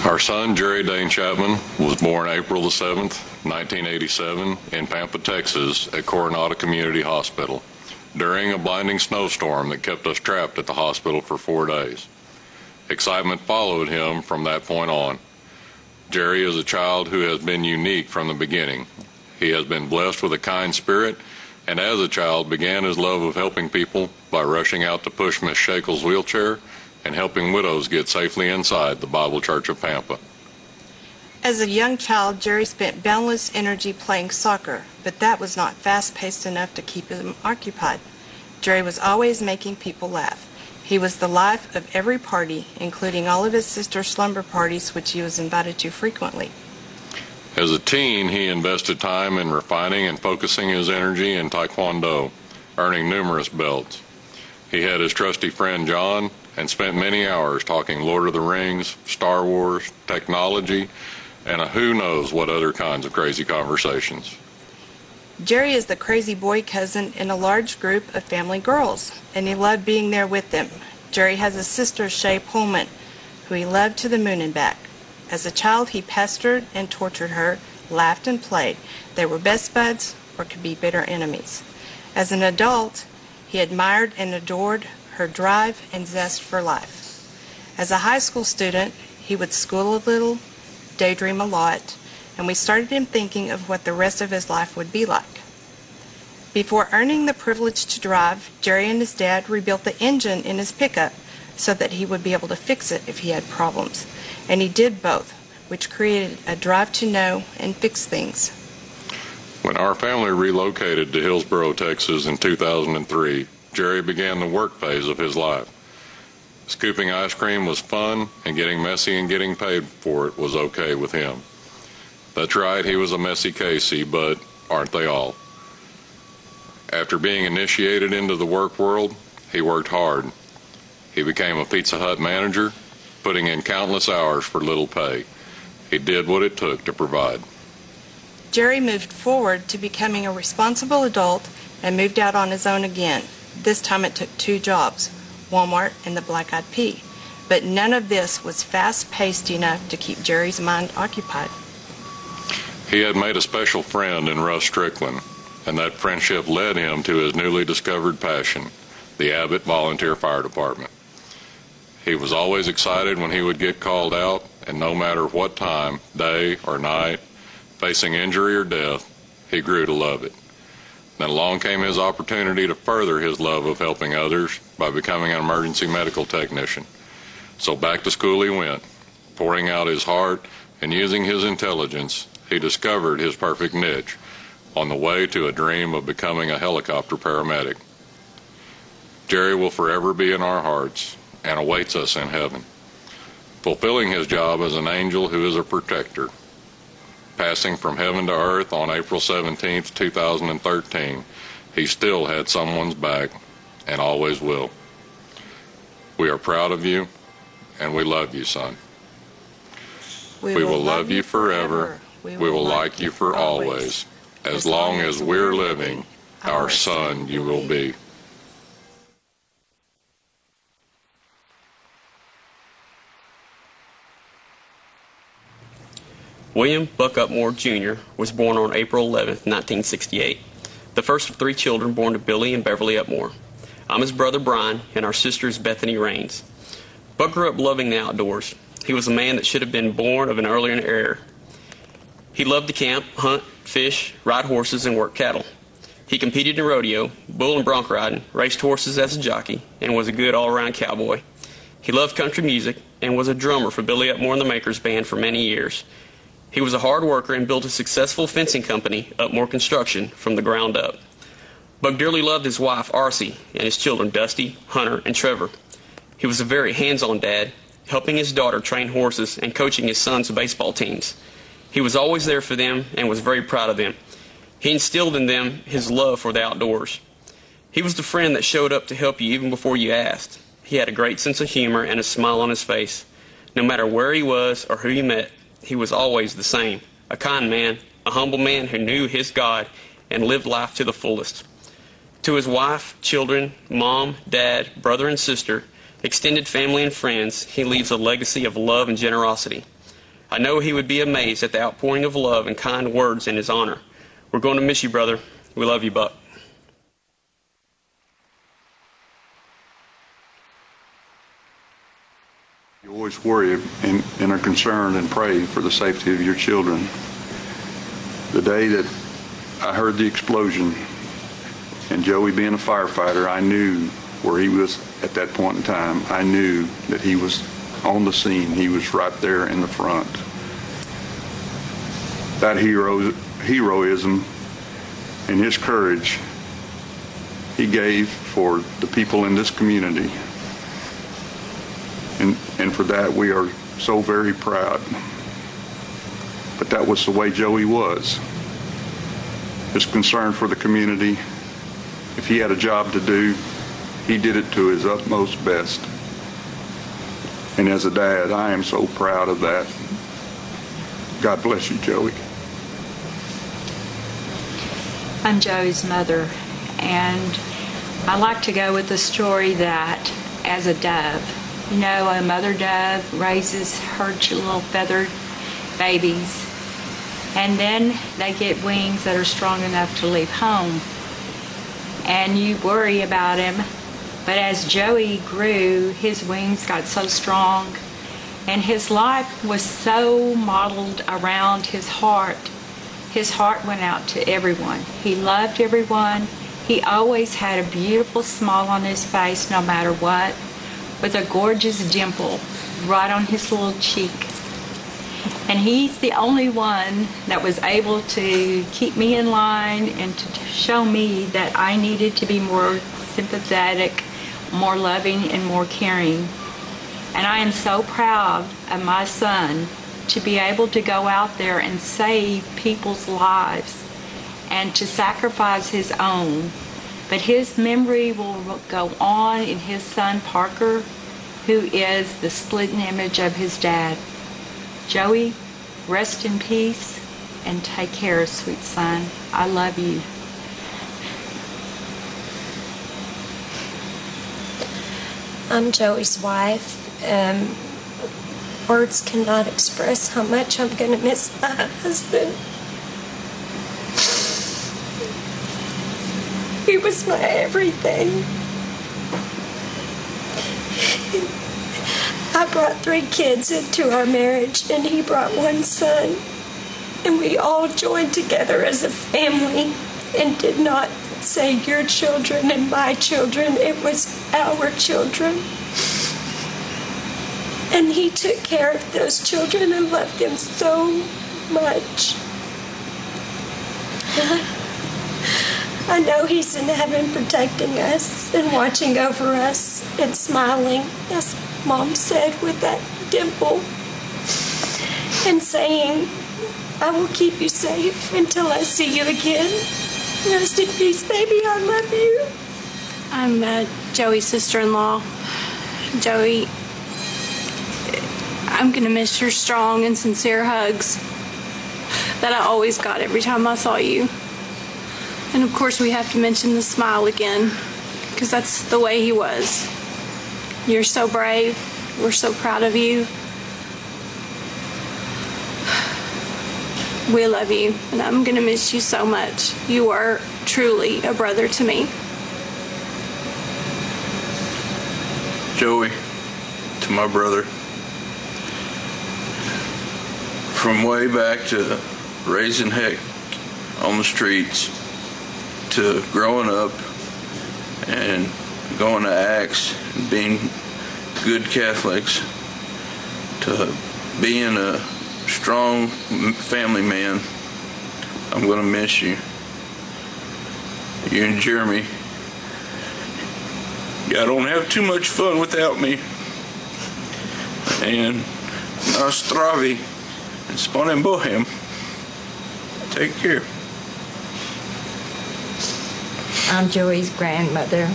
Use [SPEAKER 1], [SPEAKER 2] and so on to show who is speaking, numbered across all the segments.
[SPEAKER 1] Our son, Jerry Dane Chapman, was born April the 7th, 1987, in Pampa, Texas, at Coronado Community Hospital, during a blinding snowstorm that kept us trapped at the hospital for 4 days. Excitement followed him from that point on. Jerry is a child who has been unique from the beginning. He has been blessed with a kind spirit, and as a child began his love of helping people by rushing out to push Miss Shakel's wheelchair and helping widows get safely inside the Bible Church of Pampa.
[SPEAKER 2] As a young child, Jerry spent boundless energy playing soccer, but that was not fast-paced enough to keep him occupied. Jerry was always making people laugh. He was the life of every party, including all of his sister's slumber parties, which he was invited to frequently.
[SPEAKER 1] As a teen, he invested time in refining and focusing his energy in Taekwondo, earning numerous belts. He had his trusty friend John and spent many hours talking Lord of the Rings, Star Wars, technology, and who knows what other kinds of crazy conversations.
[SPEAKER 2] Jerry is the crazy boy cousin in a large group of family girls, and he loved being there with them. Jerry has a sister, Shay Pullman, who he loved to the moon and back. As a child, he pestered and tortured her, laughed and played. They were best buds or could be bitter enemies. As an adult, he admired and adored her drive and zest for life. As a high school student, he would school a little, daydream a lot, and we started him thinking of what the rest of his life would be like. Before earning the privilege to drive, Jerry and his dad rebuilt the engine in his pickup so that he would be able to fix it if he had problems. And he did both, which created a drive to know and fix things.
[SPEAKER 1] When our family relocated to Hillsboro, Texas in 2003, Jerry began the work phase of his life. Scooping ice cream was fun, and getting messy and getting paid for it was okay with him. That's right, he was a messy Casey, but aren't they all? After being initiated into the work world, he worked hard. He became a Pizza Hut manager, putting in countless hours for little pay. He did what it took to provide.
[SPEAKER 2] Jerry moved forward to becoming a responsible adult and moved out on his own again. This time it took 2 jobs, Walmart and the Black Eyed Pea. But none of this was fast-paced enough to keep Jerry's mind occupied.
[SPEAKER 1] He had made a special friend in Russ Strickland, and that friendship led him to his newly discovered passion, the Abbott Volunteer Fire Department. He was always excited when he would get called out, and no matter what time, day or night, facing injury or death, he grew to love it. Then along came his opportunity to further his love of helping others by becoming an emergency medical technician. So back to school he went, pouring out his heart and using his intelligence. He discovered his perfect niche on the way to a dream of becoming a helicopter paramedic. Jerry will forever be in our hearts and awaits us in heaven, fulfilling his job as an angel who is a protector. Passing from heaven to earth on April 17, 2013, he still had someone's back and always will. We are proud of you, and we love you, son. We will love you forever. We will like you for always. As long as we're living, our son you will be.
[SPEAKER 3] William Buck Upmore, Jr. was born on April 11, 1968, the first of 3 children born to Billy and Beverly Upmore. I'm his brother Brian, and our sister is Bethany Raines. Buck grew up loving the outdoors. He was a man that should have been born of an earlier era. He loved to camp, hunt, fish, ride horses, and work cattle. He competed in rodeo, bull and bronc riding, raced horses as a jockey, and was a good all-around cowboy. He loved country music and was a drummer for Billy Upmore and the Makers Band for many years. He was a hard worker and built a successful fencing company, Upmore Construction, from the ground up. Buck dearly loved his wife, Arcee, and his children, Dusty, Hunter, and Trevor. He was a very hands-on dad, helping his daughter train horses and coaching his son's baseball teams. He was always there for them and was very proud of them. He instilled in them his love for the outdoors. He was the friend that showed up to help you even before you asked. He had a great sense of humor and a smile on his face. No matter where he was or who he met, he was always the same, a kind man, a humble man who knew his God and lived life to the fullest. To his wife, children, mom, dad, brother and sister, extended family and friends, he leaves a legacy of love and generosity. I know he would be amazed at the outpouring of love and kind words in his honor. We're going to miss you, brother. We love you, Buck.
[SPEAKER 4] You always worry and are concerned and pray for the safety of your children. The day that I heard the explosion, and Joey being a firefighter, I knew where he was at that point in time. I knew that he was on the scene. He was right there in the front. That heroism and his courage he gave for the people in this community. And for that, we are so very proud. But that was the way Joey was. His concern for the community. If he had a job to do, he did it to his utmost best. And as a dad, I am so proud of that. God bless you, Joey.
[SPEAKER 5] I'm Joey's mother, and I like to go with the story that as a dove, you know, a mother dove raises her little feathered babies, and then they get wings that are strong enough to leave home. And you worry about him, but as Joey grew, his wings got so strong, and his life was so modeled around his heart. His heart went out to everyone. He loved everyone. He always had a beautiful smile on his face no matter what, with a gorgeous dimple right on his little cheek. And he's the only one that was able to keep me in line and to show me that I needed to be more sympathetic, more loving, and more caring. And I am so proud of my son to be able to go out there and save people's lives and to sacrifice his own. But his memory will go on in his son Parker, who is the splitting image of his dad. Joey, rest in peace and take care, sweet son. I love you.
[SPEAKER 6] I'm Joey's wife. Words cannot express how much I'm going to miss my husband. He was my everything. I brought 3 kids into our marriage, and he brought 1 son. And we all joined together as a family and did not say your children and my children. It was our children. And he took care of those children and loved them so much. I know he's in heaven protecting us and watching over us and smiling, as Mom said, with that dimple, and saying, I will keep you safe until I see you again. Rest in peace, baby. I love you.
[SPEAKER 7] I'm Joey's sister-in-law. Joey, I'm going to miss your strong and sincere hugs that I always got every time I saw you. And of course we have to mention the smile again, because that's the way he was. You're so brave. We're so proud of you. We love you, and I'm going to miss you so much. You are truly a brother to me.
[SPEAKER 8] Joey, to my brother, from way back to raising heck on the streets, to growing up and going to Acts and being good Catholics, to being a strong family man, I'm going to miss you. You and Jeremy, y'all don't have too much fun without me. And na zdraví and s Pánem Bohem. Take care.
[SPEAKER 9] I'm Joey's grandmother,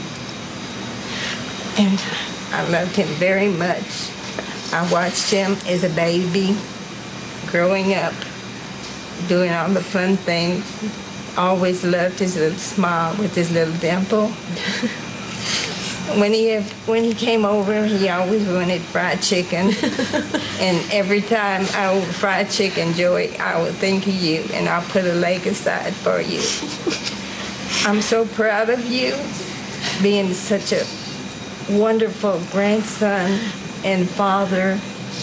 [SPEAKER 9] and I loved him very much. I watched him as a baby, growing up, doing all the fun things. Always loved his little smile with his little dimple. When he came over, he always wanted fried chicken. And every time I would fried chicken, Joey, I would think of you, and I'll put a leg aside for you. I'm so proud of you being such a wonderful grandson and father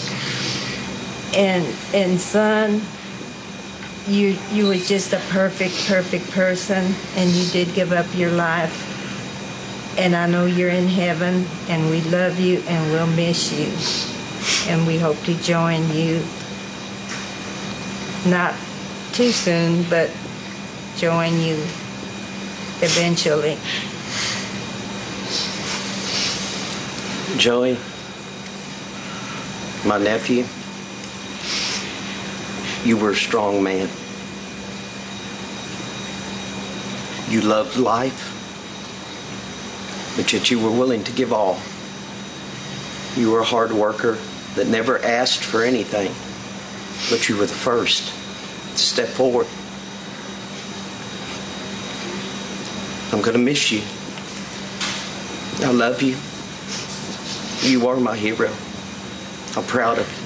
[SPEAKER 9] and son. You were just a perfect person, and you did give up your life. And I know you're in heaven, and we love you, and we'll miss you. And we hope to join you, not too soon, but join you eventually.
[SPEAKER 10] Joey, my nephew, you were a strong man. You loved life, but yet you were willing to give all. You were a hard worker that never asked for anything, but you were the first to step forward. I'm going to miss you. I love you. You are my hero. I'm proud of you.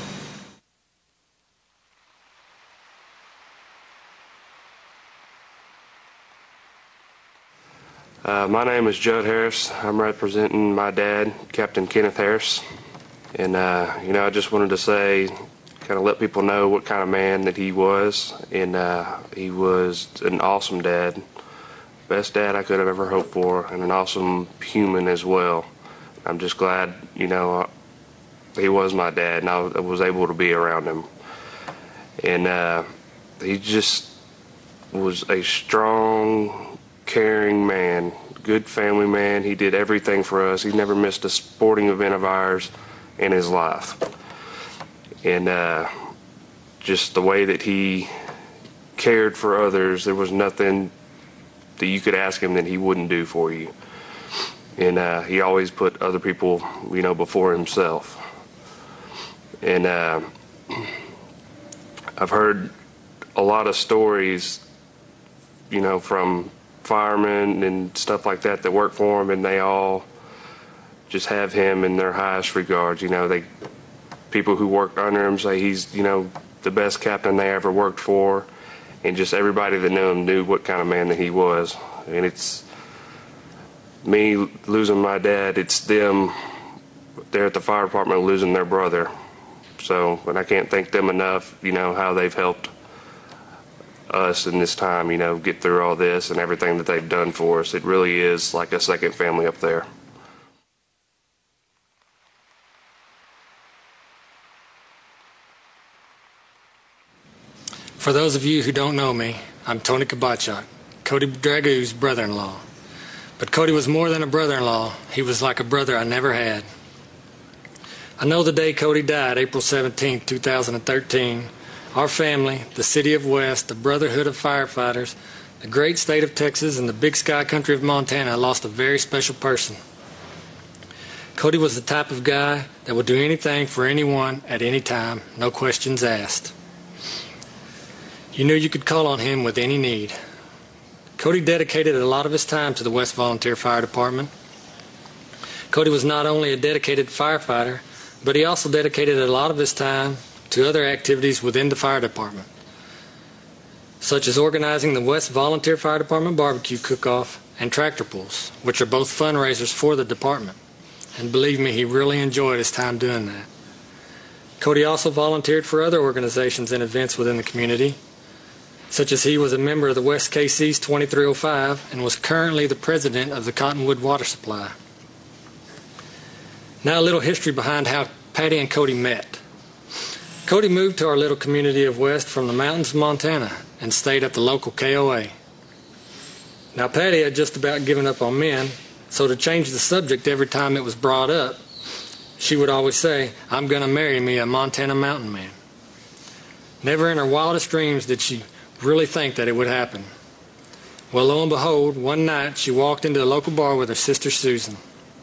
[SPEAKER 11] My name is Judd Harris. I'm representing my dad, Captain Kenneth Harris. And, I just wanted to say, kind of let people know what kind of man that he was. And he was an awesome dad. Best dad I could have ever hoped for, and an awesome human as well. I'm just glad, he was my dad, and I was able to be around him. And he just was a strong, caring man, good family man. He did everything for us. He never missed a sporting event of ours in his life. And just the way that he cared for others, there was nothing that you could ask him that he wouldn't do for you. And he always put other people, before himself. And I've heard a lot of stories, from firemen and stuff like that work for him, and they all just have him in their highest regards. People who worked under him say he's, the best captain they ever worked for, and just everybody that knew him knew what kind of man that he was. And it's me losing my dad, it's them there at the fire department losing their brother. So, and I can't thank them enough, how they've helped us in this time, get through all this and everything that they've done for us. It really is like a second family up there.
[SPEAKER 12] For those of you who don't know me, I'm Tony Kabachak, Cody Dragoo's brother-in-law. But Cody was more than a brother-in-law. He was like a brother I never had. I know the day Cody died, April 17, 2013, our family, the city of West, the Brotherhood of Firefighters, the great state of Texas, and the big sky country of Montana lost a very special person. Cody was the type of guy that would do anything for anyone at any time, no questions asked. You knew you could call on him with any need. Cody dedicated a lot of his time to the West Volunteer Fire Department. Cody was not only a dedicated firefighter, but he also dedicated a lot of his time to other activities within the fire department, such as organizing the West Volunteer Fire Department barbecue cook-off and tractor pulls, which are both fundraisers for the department. And believe me, he really enjoyed his time doing that. Cody also volunteered for other organizations and events within the community, such as he was a member of the West KC's 2305 and was currently the president of the Cottonwood Water Supply. Now a little history behind how Patty and Cody met. Cody moved to our little community of West from the mountains of Montana and stayed at the local KOA. Now Patty had just about given up on men, so to change the subject every time it was brought up, she would always say, "I'm going to marry me a Montana mountain man." Never in her wildest dreams did she really think that it would happen. Well, lo and behold, one night she walked into a local bar with her sister Susan.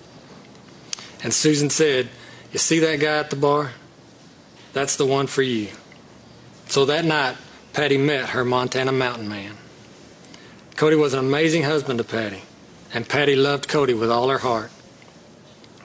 [SPEAKER 12] And Susan said, "You see that guy at the bar? That's the one for you." So that night, Patty met her Montana mountain man. Cody was an amazing husband to Patty, and Patty loved Cody with all her heart.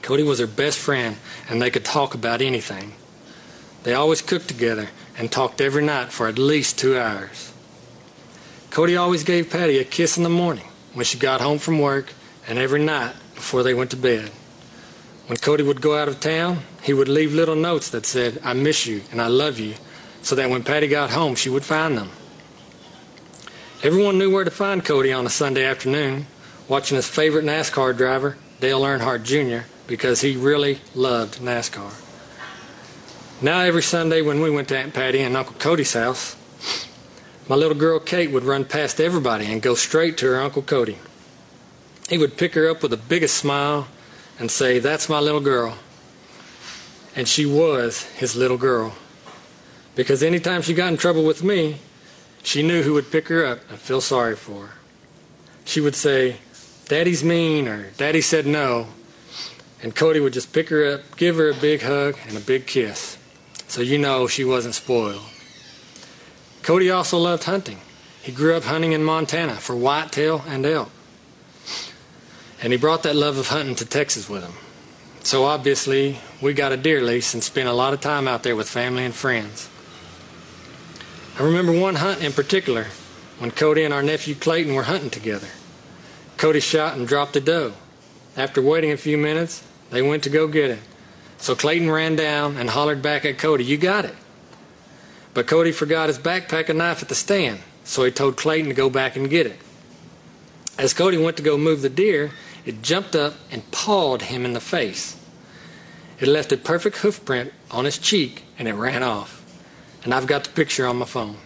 [SPEAKER 12] Cody was her best friend, and they could talk about anything. They always cooked together and talked every night for at least 2 hours. Cody always gave Patty a kiss in the morning when she got home from work and every night before they went to bed. When Cody would go out of town, he would leave little notes that said, "I miss you and I love you," so that when Patty got home, she would find them. Everyone knew where to find Cody on a Sunday afternoon, watching his favorite NASCAR driver, Dale Earnhardt Jr., because he really loved NASCAR. Now every Sunday when we went to Aunt Patty and Uncle Cody's house, my little girl Kate would run past everybody and go straight to her Uncle Cody. He would pick her up with the biggest smile and say, "That's my little girl." And she was his little girl. Because anytime she got in trouble with me, she knew who would pick her up and feel sorry for her. She would say, "Daddy's mean," or "Daddy said no," and Cody would just pick her up, give her a big hug and a big kiss. So you know she wasn't spoiled. Cody also loved hunting. He grew up hunting in Montana for whitetail and elk. And he brought that love of hunting to Texas with him. So obviously, we got a deer lease and spent a lot of time out there with family and friends. I remember one hunt in particular when Cody and our nephew Clayton were hunting together. Cody shot and dropped a doe. After waiting a few minutes, they went to go get it. So Clayton ran down and hollered back at Cody, "You got it." But Cody forgot his backpack and knife at the stand, so he told Clayton to go back and get it. As Cody went to go move the deer, it jumped up and pawed him in the face. It left a perfect hoof print on his cheek, and it ran off. And I've got the picture on my phone.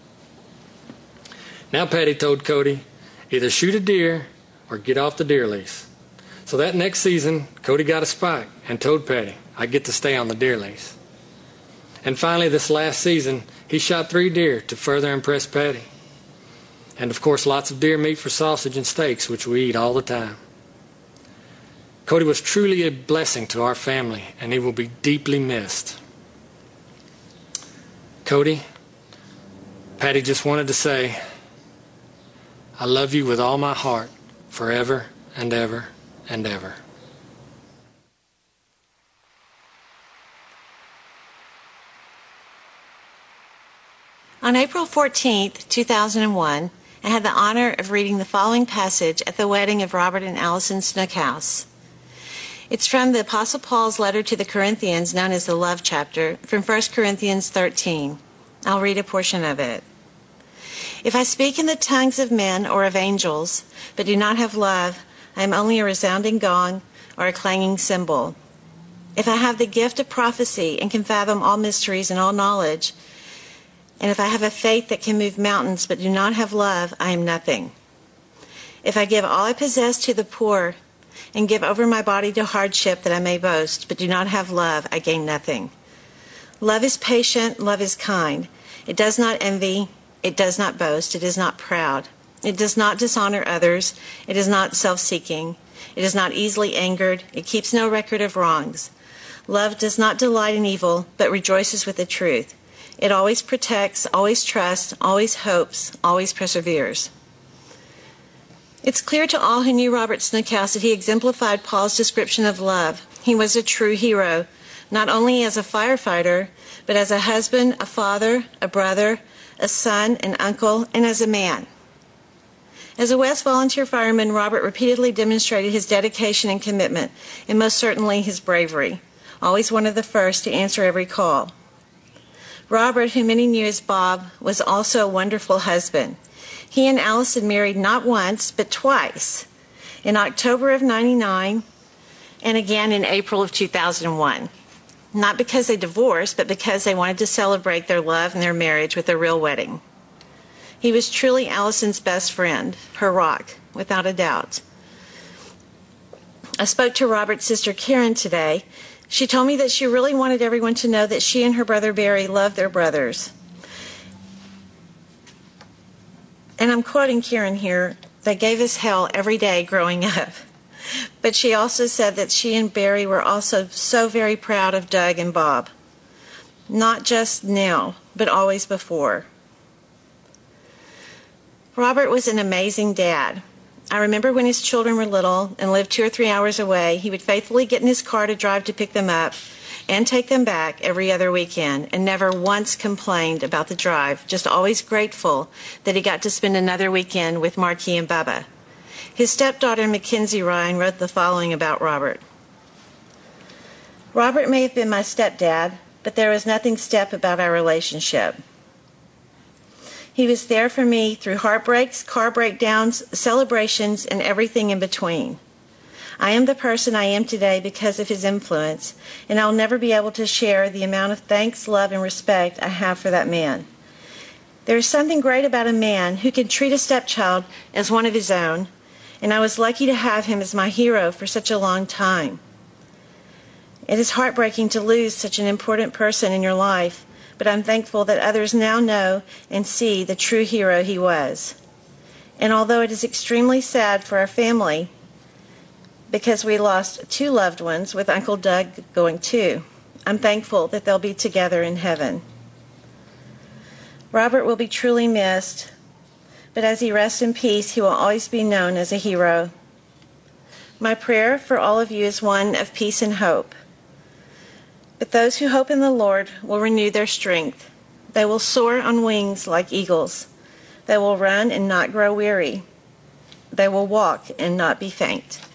[SPEAKER 12] Now Patty told Cody, either shoot a deer or get off the deer lease. So that next season, Cody got a spike and told Patty, "I get to stay on the deer lease." And finally, this last season, he shot 3 deer to further impress Patty. And of course, lots of deer meat for sausage and steaks, which we eat all the time. Cody was truly a blessing to our family, and he will be deeply missed. Cody, Patty just wanted to say, I love you with all my heart, forever and ever and ever.
[SPEAKER 13] On April 14, 2001, I had the honor of reading the following passage at the wedding of Robert and Allison Snookhouse. It's from the Apostle Paul's letter to the Corinthians, known as the Love Chapter, from 1 Corinthians 13. I'll read a portion of it. If I speak in the tongues of men or of angels, but do not have love, I am only a resounding gong or a clanging cymbal. If I have the gift of prophecy and can fathom all mysteries and all knowledge, and if I have a faith that can move mountains but do not have love, I am nothing. If I give all I possess to the poor and give over my body to hardship that I may boast, but do not have love, I gain nothing. Love is patient, love is kind. It does not envy, it does not boast, it is not proud. It does not dishonor others, it is not self-seeking. It is not easily angered, it keeps no record of wrongs. Love does not delight in evil, but rejoices with the truth. It always protects, always trusts, always hopes, always perseveres. It's clear to all who knew Robert Snookhouse that he exemplified Paul's description of love. He was a true hero, not only as a firefighter, but as a husband, a father, a brother, a son, an uncle, and as a man. As a West volunteer fireman, Robert repeatedly demonstrated his dedication and commitment, and most certainly his bravery, always one of the first to answer every call. Robert, who many knew as Bob, was also a wonderful husband. He and Allison married not once, but twice, in October of '99 and again in April of 2001. Not because they divorced, but because they wanted to celebrate their love and their marriage with a real wedding. He was truly Allison's best friend, her rock, without a doubt. I spoke to Robert's sister Karen today. She told me that she really wanted everyone to know that she and her brother Barry loved their brothers. And I'm quoting Karen here, "They gave us hell every day growing up." But she also said that she and Barry were also so very proud of Doug and Bob. Not just now, but always before. Robert was an amazing dad. I remember when his children were little and lived 2 or 3 hours away, he would faithfully get in his car to drive to pick them up and take them back every other weekend, and never once complained about the drive, just always grateful that he got to spend another weekend with Marquis and Bubba. His stepdaughter, Mackenzie Ryan, wrote the following about Robert. Robert may have been my stepdad, but there was nothing step about our relationship. He was there for me through heartbreaks, car breakdowns, celebrations, and everything in between. I am the person I am today because of his influence, and I'll never be able to share the amount of thanks, love, and respect I have for that man. There is something great about a man who can treat a stepchild as one of his own, and I was lucky to have him as my hero for such a long time. It is heartbreaking to lose such an important person in your life, but I'm thankful that others now know and see the true hero he was. And although it is extremely sad for our family, because we lost 2 loved ones, with Uncle Doug going too, I'm thankful that they'll be together in heaven. Robert will be truly missed, but as he rests in peace, he will always be known as a hero. My prayer for all of you is one of peace and hope. But those who hope in the Lord will renew their strength. They will soar on wings like eagles. They will run and not grow weary. They will walk and not be faint.